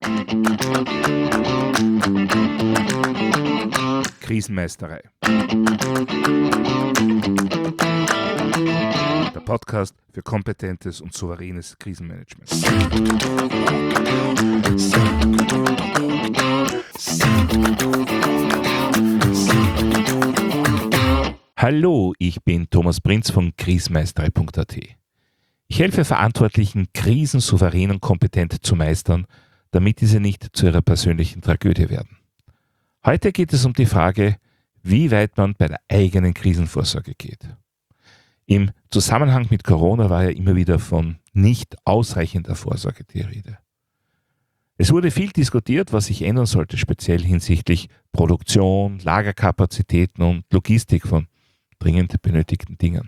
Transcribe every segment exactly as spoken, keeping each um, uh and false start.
Krisenmeisterei. Der Podcast für kompetentes und souveränes Krisenmanagement. Hallo, ich bin Thomas Prinz von krisenmeisterei punkt a t. Ich helfe Verantwortlichen, Krisen souverän und kompetent zu meistern, damit diese nicht zu ihrer persönlichen Tragödie werden. Heute geht es um die Frage, wie weit man bei der eigenen Krisenvorsorge geht. Im Zusammenhang mit Corona war ja immer wieder von nicht ausreichender Vorsorge die Rede. Es wurde viel diskutiert, was sich ändern sollte, speziell hinsichtlich Produktion, Lagerkapazitäten und Logistik von dringend benötigten Dingen.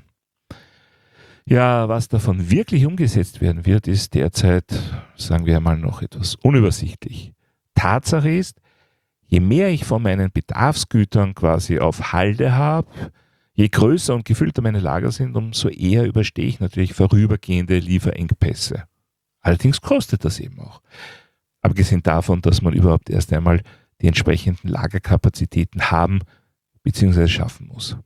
Ja, was davon wirklich umgesetzt werden wird, ist derzeit, sagen wir einmal, noch etwas unübersichtlich. Tatsache ist, je mehr ich von meinen Bedarfsgütern quasi auf Halde habe, je größer und gefüllter meine Lager sind, umso eher überstehe ich natürlich vorübergehende Lieferengpässe. Allerdings kostet das eben auch. Abgesehen davon, dass man überhaupt erst einmal die entsprechenden Lagerkapazitäten haben bzw. schaffen muss.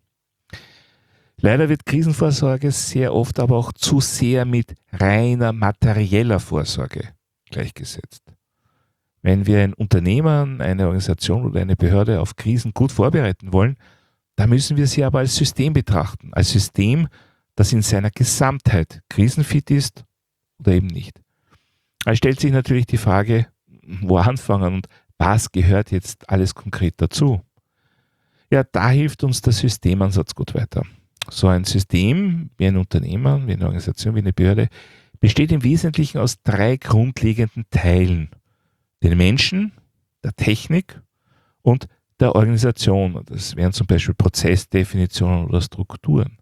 Leider wird Krisenvorsorge sehr oft aber auch zu sehr mit reiner materieller Vorsorge gleichgesetzt. Wenn wir ein Unternehmen, eine Organisation oder eine Behörde auf Krisen gut vorbereiten wollen, dann müssen wir sie aber als System betrachten. Als System, das in seiner Gesamtheit krisenfit ist oder eben nicht. Es stellt sich natürlich die Frage, wo anfangen und was gehört jetzt alles konkret dazu? Ja, da hilft uns der Systemansatz gut weiter. So ein System, wie ein Unternehmen, wie eine Organisation, wie eine Behörde, besteht im Wesentlichen aus drei grundlegenden Teilen. Den Menschen, der Technik und der Organisation. Das wären zum Beispiel Prozessdefinitionen oder Strukturen.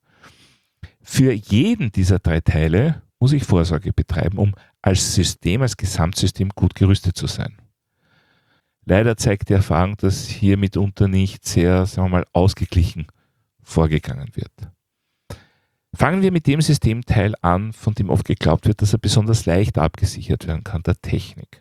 Für jeden dieser drei Teile muss ich Vorsorge betreiben, um als System, als Gesamtsystem gut gerüstet zu sein. Leider zeigt die Erfahrung, dass hier mitunter nicht sehr, sagen wir mal, ausgeglichen vorgegangen wird. Fangen wir mit dem Systemteil an, von dem oft geglaubt wird, dass er besonders leicht abgesichert werden kann, der Technik.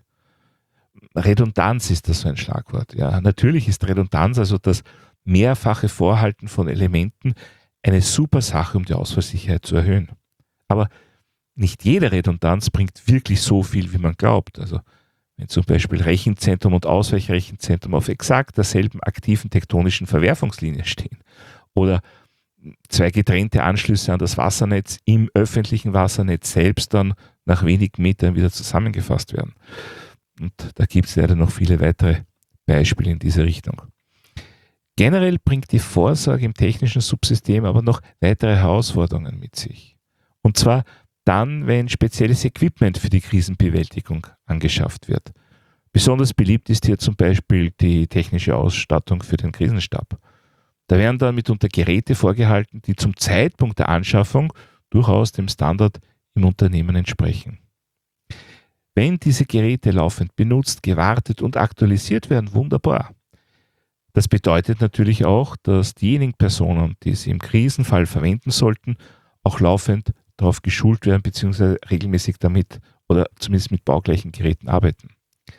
Redundanz ist das so ein Schlagwort. Ja, natürlich ist Redundanz, also das mehrfache Vorhalten von Elementen, eine super Sache, um die Ausfallsicherheit zu erhöhen. Aber nicht jede Redundanz bringt wirklich so viel, wie man glaubt. Also wenn zum Beispiel Rechenzentrum und Ausweichrechenzentrum auf exakt derselben aktiven tektonischen Verwerfungslinie stehen oder zwei getrennte Anschlüsse an das Wassernetz im öffentlichen Wassernetz selbst dann nach wenigen Metern wieder zusammengefasst werden. Und da gibt es leider noch viele weitere Beispiele in diese Richtung. Generell bringt die Vorsorge im technischen Subsystem aber noch weitere Herausforderungen mit sich. Und zwar dann, wenn spezielles Equipment für die Krisenbewältigung angeschafft wird. Besonders beliebt ist hier zum Beispiel die technische Ausstattung für den Krisenstab. Da werden dann mitunter Geräte vorgehalten, die zum Zeitpunkt der Anschaffung durchaus dem Standard im Unternehmen entsprechen. Wenn diese Geräte laufend benutzt, gewartet und aktualisiert werden, wunderbar. Das bedeutet natürlich auch, dass diejenigen Personen, die sie im Krisenfall verwenden sollten, auch laufend darauf geschult werden bzw. regelmäßig damit oder zumindest mit baugleichen Geräten arbeiten.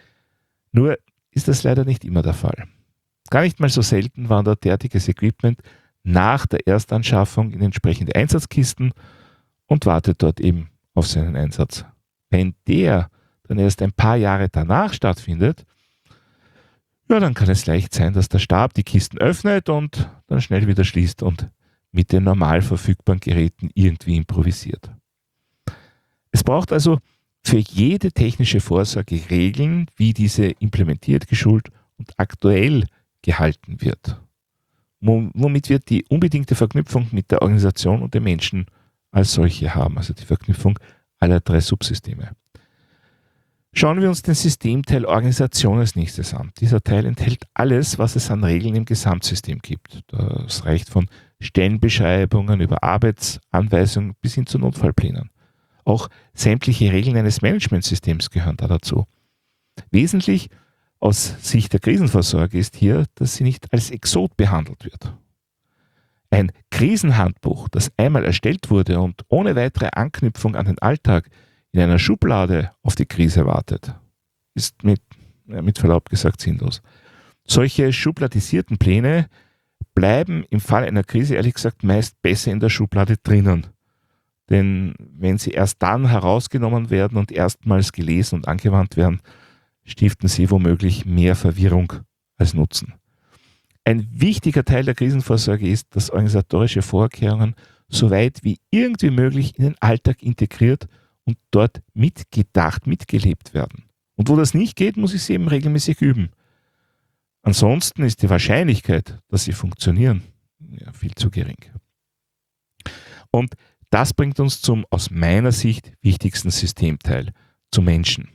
Nur ist das leider nicht immer der Fall. Gar nicht mal so selten wandert derartiges Equipment nach der Erstanschaffung in entsprechende Einsatzkisten und wartet dort eben auf seinen Einsatz. Wenn der dann erst ein paar Jahre danach stattfindet, ja, dann kann es leicht sein, dass der Stab die Kisten öffnet und dann schnell wieder schließt und mit den normal verfügbaren Geräten irgendwie improvisiert. Es braucht also für jede technische Vorsorge Regeln, wie diese implementiert, geschult und aktuell gehalten wird. Womit wir die unbedingte Verknüpfung mit der Organisation und den Menschen als solche haben, also die Verknüpfung aller drei Subsysteme. Schauen wir uns den Systemteil Organisation als nächstes an. Dieser Teil enthält alles, was es an Regeln im Gesamtsystem gibt. Das reicht von Stellenbeschreibungen über Arbeitsanweisungen bis hin zu Notfallplänen. Auch sämtliche Regeln eines Managementsystems gehören da dazu. Wesentlich aus Sicht der Krisenvorsorge ist hier, dass sie nicht als Exot behandelt wird. Ein Krisenhandbuch, das einmal erstellt wurde und ohne weitere Anknüpfung an den Alltag in einer Schublade auf die Krise wartet, ist mit, ja, mit Verlaub gesagt sinnlos. Solche schubladisierten Pläne bleiben im Fall einer Krise ehrlich gesagt meist besser in der Schublade drinnen. Denn wenn sie erst dann herausgenommen werden und erstmals gelesen und angewandt werden, stiften sie womöglich mehr Verwirrung als Nutzen. Ein wichtiger Teil der Krisenvorsorge ist, dass organisatorische Vorkehrungen so weit wie irgendwie möglich in den Alltag integriert und dort mitgedacht, mitgelebt werden. Und wo das nicht geht, muss ich sie eben regelmäßig üben. Ansonsten ist die Wahrscheinlichkeit, dass sie funktionieren, ja, viel zu gering. Und das bringt uns zum aus meiner Sicht wichtigsten Systemteil, zum Menschen.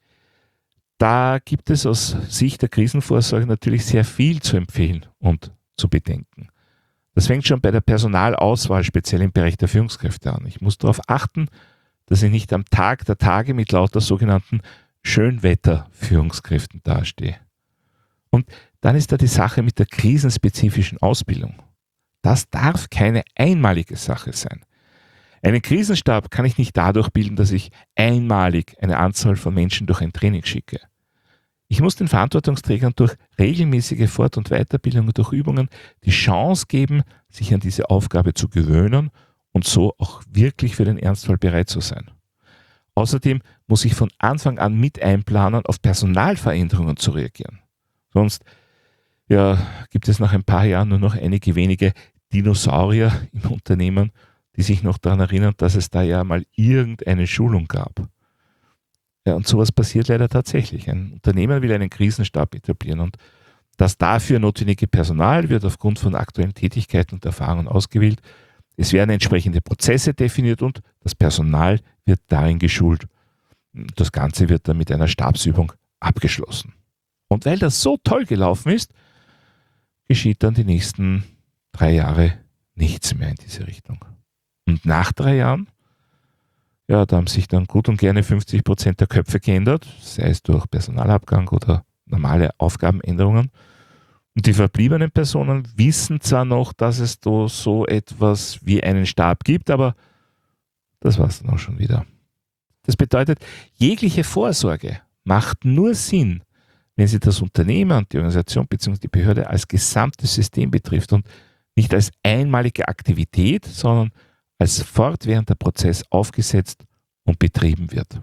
Da gibt es aus Sicht der Krisenvorsorge natürlich sehr viel zu empfehlen und zu bedenken. Das fängt schon bei der Personalauswahl, speziell im Bereich der Führungskräfte an. Ich muss darauf achten, dass ich nicht am Tag der Tage mit lauter sogenannten Schönwetter-Führungskräften dastehe. Und dann ist da die Sache mit der krisenspezifischen Ausbildung. Das darf keine einmalige Sache sein. Einen Krisenstab kann ich nicht dadurch bilden, dass ich einmalig eine Anzahl von Menschen durch ein Training schicke. Ich muss den Verantwortungsträgern durch regelmäßige Fort- und Weiterbildungen, durch Übungen die Chance geben, sich an diese Aufgabe zu gewöhnen und so auch wirklich für den Ernstfall bereit zu sein. Außerdem muss ich von Anfang an mit einplanen, auf Personalveränderungen zu reagieren. Sonst ja, gibt es nach ein paar Jahren nur noch einige wenige Dinosaurier im Unternehmen, die sich noch daran erinnern, dass es da ja mal irgendeine Schulung gab. Ja, und sowas passiert leider tatsächlich. Ein Unternehmen will einen Krisenstab etablieren und das dafür notwendige Personal wird aufgrund von aktuellen Tätigkeiten und Erfahrungen ausgewählt. Es werden entsprechende Prozesse definiert und das Personal wird darin geschult. Das Ganze wird dann mit einer Stabsübung abgeschlossen. Und weil das so toll gelaufen ist, geschieht dann die nächsten drei Jahre nichts mehr in diese Richtung. Und nach drei Jahren, ja, da haben sich dann gut und gerne fünfzig Prozent der Köpfe geändert, sei es durch Personalabgang oder normale Aufgabenänderungen. Und die verbliebenen Personen wissen zwar noch, dass es da so etwas wie einen Stab gibt, aber das war es dann auch schon wieder. Das bedeutet, jegliche Vorsorge macht nur Sinn, wenn sie das Unternehmen und die Organisation bzw. die Behörde als gesamtes System betrifft und nicht als einmalige Aktivität, sondern als fortwährender Prozess aufgesetzt und betrieben wird.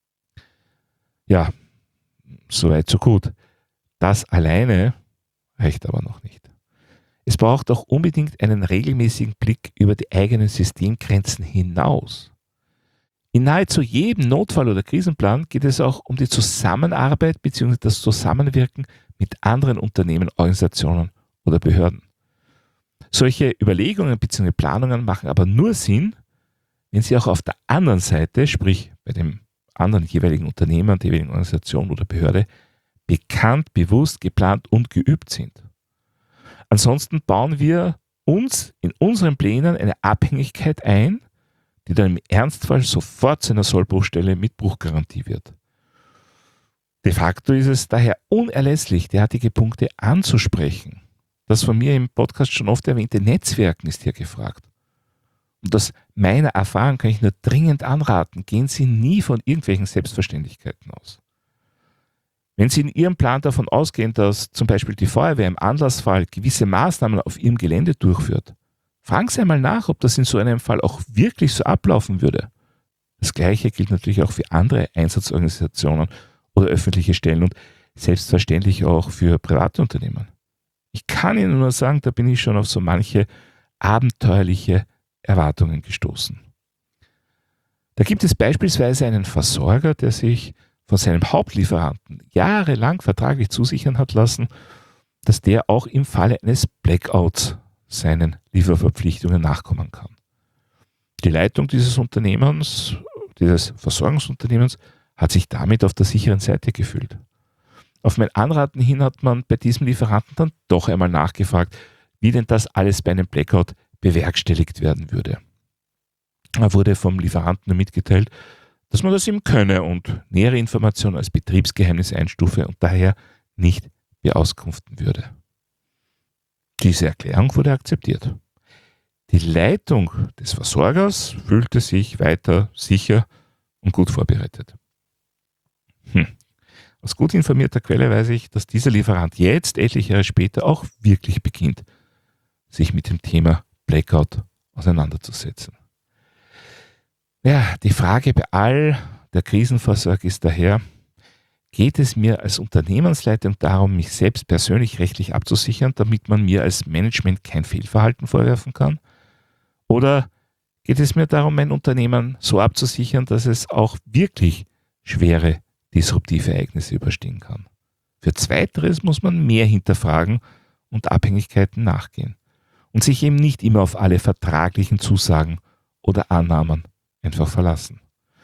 Ja, soweit so gut. Das alleine reicht aber noch nicht. Es braucht auch unbedingt einen regelmäßigen Blick über die eigenen Systemgrenzen hinaus. In nahezu jedem Notfall- oder Krisenplan geht es auch um die Zusammenarbeit bzw. das Zusammenwirken mit anderen Unternehmen, Organisationen oder Behörden. Solche Überlegungen bzw. Planungen machen aber nur Sinn, wenn sie auch auf der anderen Seite, sprich bei dem anderen jeweiligen Unternehmen, der jeweiligen Organisation oder Behörde, bekannt, bewusst, geplant und geübt sind. Ansonsten bauen wir uns in unseren Plänen eine Abhängigkeit ein, die dann im Ernstfall sofort zu einer Sollbruchstelle mit Bruchgarantie wird. De facto ist es daher unerlässlich, derartige Punkte anzusprechen. Das von mir im Podcast schon oft erwähnte Netzwerken ist hier gefragt. Und aus meiner Erfahrung kann ich nur dringend anraten, gehen Sie nie von irgendwelchen Selbstverständlichkeiten aus. Wenn Sie in Ihrem Plan davon ausgehen, dass zum Beispiel die Feuerwehr im Anlassfall gewisse Maßnahmen auf Ihrem Gelände durchführt, fragen Sie einmal nach, ob das in so einem Fall auch wirklich so ablaufen würde. Das Gleiche gilt natürlich auch für andere Einsatzorganisationen oder öffentliche Stellen und selbstverständlich auch für private Unternehmen. Ich kann Ihnen nur sagen, da bin ich schon auf so manche abenteuerliche Erwartungen gestoßen. Da gibt es beispielsweise einen Versorger, der sich von seinem Hauptlieferanten jahrelang vertraglich zusichern hat lassen, dass der auch im Falle eines Blackouts seinen Lieferverpflichtungen nachkommen kann. Die Leitung dieses Unternehmens, dieses Versorgungsunternehmens, hat sich damit auf der sicheren Seite gefühlt. Auf mein Anraten hin hat man bei diesem Lieferanten dann doch einmal nachgefragt, wie denn das alles bei einem Blackout bewerkstelligt werden würde. Er wurde vom Lieferanten mitgeteilt, dass man das ihm könne und nähere Informationen als Betriebsgeheimnis einstufe und daher nicht beauskunften würde. Diese Erklärung wurde akzeptiert. Die Leitung des Versorgers fühlte sich weiter sicher und gut vorbereitet. Hm. Aus gut informierter Quelle weiß ich, dass dieser Lieferant jetzt, etliche Jahre später, auch wirklich beginnt, sich mit dem Thema Blackout auseinanderzusetzen. Ja, die Frage bei all der Krisenvorsorge ist daher, geht es mir als Unternehmensleitung darum, mich selbst persönlich rechtlich abzusichern, damit man mir als Management kein Fehlverhalten vorwerfen kann? Oder geht es mir darum, mein Unternehmen so abzusichern, dass es auch wirklich schwere disruptive Ereignisse überstehen kann? Für Zweiteres muss man mehr hinterfragen und Abhängigkeiten nachgehen und sich eben nicht immer auf alle vertraglichen Zusagen oder Annahmen einfach verlassen.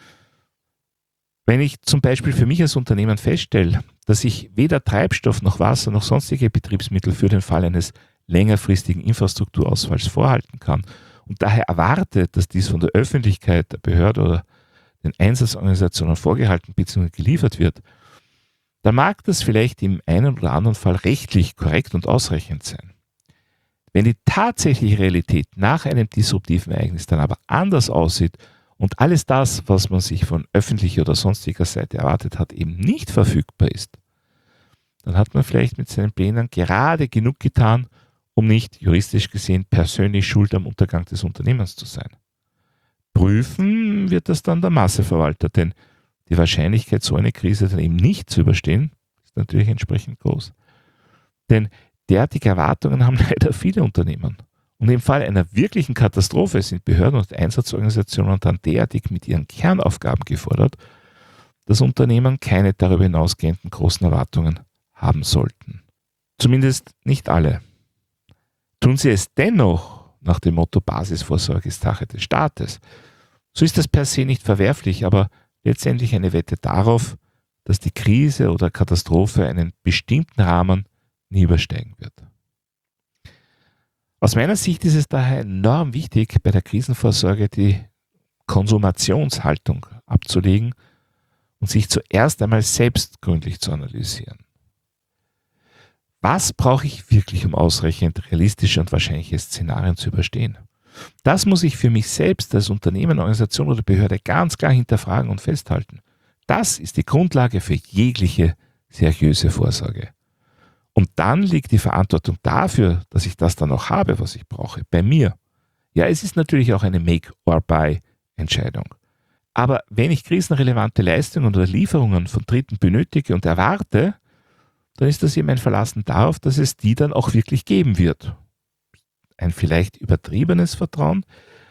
Wenn ich zum Beispiel für mich als Unternehmen feststelle, dass ich weder Treibstoff noch Wasser noch sonstige Betriebsmittel für den Fall eines längerfristigen Infrastrukturausfalls vorhalten kann und daher erwarte, dass dies von der Öffentlichkeit, der Behörde oder den Einsatzorganisationen vorgehalten bzw. geliefert wird, dann mag das vielleicht im einen oder anderen Fall rechtlich korrekt und ausreichend sein. Wenn die tatsächliche Realität nach einem disruptiven Ereignis dann aber anders aussieht und alles das, was man sich von öffentlicher oder sonstiger Seite erwartet hat, eben nicht verfügbar ist, dann hat man vielleicht mit seinen Plänen gerade genug getan, um nicht juristisch gesehen persönlich schuld am Untergang des Unternehmens zu sein. Prüfen wird das dann der Masseverwalter, denn die Wahrscheinlichkeit, so eine Krise dann eben nicht zu überstehen, ist natürlich entsprechend groß. Denn derartige Erwartungen haben leider viele Unternehmen. Und im Fall einer wirklichen Katastrophe sind Behörden und Einsatzorganisationen dann derartig mit ihren Kernaufgaben gefordert, dass Unternehmen keine darüber hinausgehenden großen Erwartungen haben sollten. Zumindest nicht alle. Tun sie es dennoch nach dem Motto Basisvorsorge ist Sache des Staates, so ist das per se nicht verwerflich, aber letztendlich eine Wette darauf, dass die Krise oder Katastrophe einen bestimmten Rahmen nie übersteigen wird. Aus meiner Sicht ist es daher enorm wichtig, bei der Krisenvorsorge die Konsumationshaltung abzulegen und sich zuerst einmal selbst gründlich zu analysieren. Was brauche ich wirklich, um ausreichend realistische und wahrscheinliche Szenarien zu überstehen? Das muss ich für mich selbst als Unternehmen, Organisation oder Behörde ganz klar hinterfragen und festhalten. Das ist die Grundlage für jegliche seriöse Vorsorge. Und dann liegt die Verantwortung dafür, dass ich das dann auch habe, was ich brauche, bei mir. Ja, es ist natürlich auch eine Make-or-Buy-Entscheidung. Aber wenn ich krisenrelevante Leistungen oder Lieferungen von Dritten benötige und erwarte, dann ist das eben ein Verlassen darauf, dass es die dann auch wirklich geben wird. Ein vielleicht übertriebenes Vertrauen.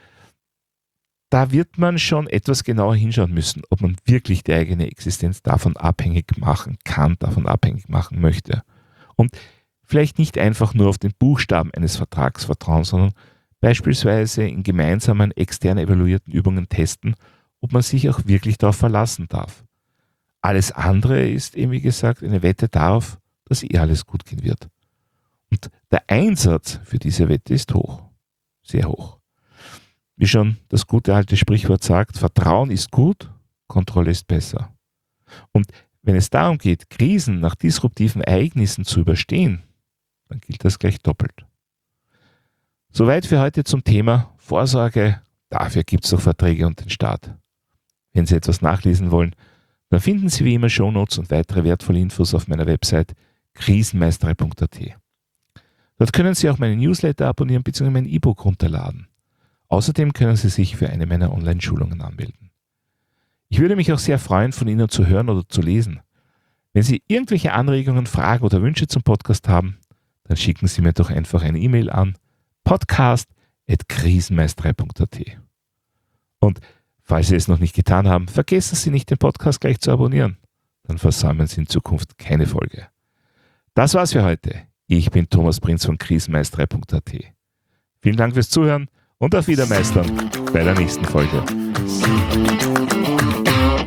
Da wird man schon etwas genauer hinschauen müssen, ob man wirklich die eigene Existenz davon abhängig machen kann, davon abhängig machen möchte. Und vielleicht nicht einfach nur auf den Buchstaben eines Vertrags vertrauen, sondern beispielsweise in gemeinsamen extern evaluierten Übungen testen, ob man sich auch wirklich darauf verlassen darf. Alles andere ist eben, wie gesagt, eine Wette darauf, dass eh alles gut gehen wird. Und der Einsatz für diese Wette ist hoch, sehr hoch. Wie schon das gute alte Sprichwort sagt, Vertrauen ist gut, Kontrolle ist besser. Und wenn es darum geht, Krisen nach disruptiven Ereignissen zu überstehen, dann gilt das gleich doppelt. Soweit für heute zum Thema Vorsorge. Dafür gibt es doch Verträge und den Staat. Wenn Sie etwas nachlesen wollen, dann finden Sie wie immer Shownotes und weitere wertvolle Infos auf meiner Website krisenmeisterei punkt a t. Dort können Sie auch meinen Newsletter abonnieren bzw. mein E-Book runterladen. Außerdem können Sie sich für eine meiner Online-Schulungen anmelden. Ich würde mich auch sehr freuen, von Ihnen zu hören oder zu lesen. Wenn Sie irgendwelche Anregungen, Fragen oder Wünsche zum Podcast haben, dann schicken Sie mir doch einfach eine E-Mail an podcast at krisenmeisterei punkt a t. Und falls Sie es noch nicht getan haben, vergessen Sie nicht, den Podcast gleich zu abonnieren. Dann versäumen Sie in Zukunft keine Folge. Das war's für heute. Ich bin Thomas Prinz von krisenmeisterei punkt a t. Vielen Dank fürs Zuhören und auf Wiedermeistern bei der nächsten Folge.